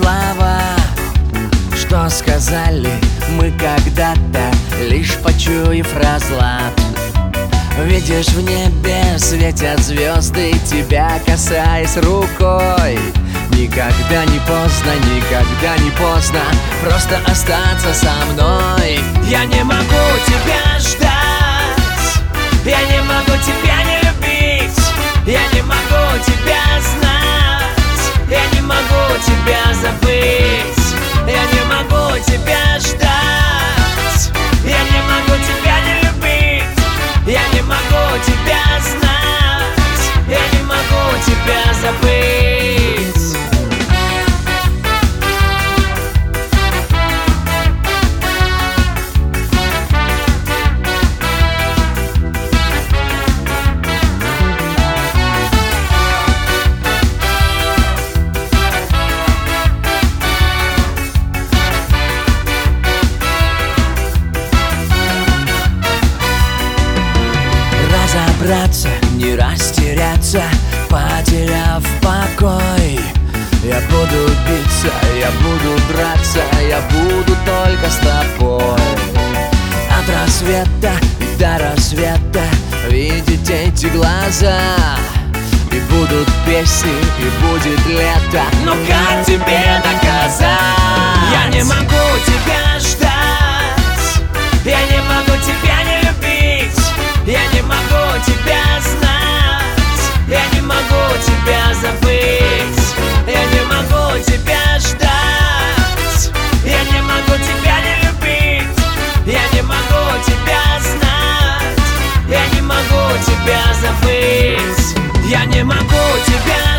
слова, что сказали мы когда-то, лишь почуяв разлад. Видишь, в небе светят звезды, тебя касаясь рукой. Никогда не поздно, никогда не поздно просто остаться со мной. Я не могу тебя ждать, я не могу тебя не любить, я не могу тебя знать, я не могу тебя забыть, я не могу тебя ждать, я не могу тебя не любить, я не могу тебя знать, я не могу тебя забыть. Разобраться, не растеряться, потеряв покой. Я буду биться, я буду драться, я буду только с тобой. От рассвета и до рассвета видеть эти глаза. И будут песни, и будет лето. Но как тебе доказать? Я не могу тебя ждать, я не могу тебя не любить, я не могу тебя знать, я не могу тебя забыть, я не могу тебя ждать, я не могу тебя не любить, я не могу тебя знать, я не могу тебя забыть, я не могу тебя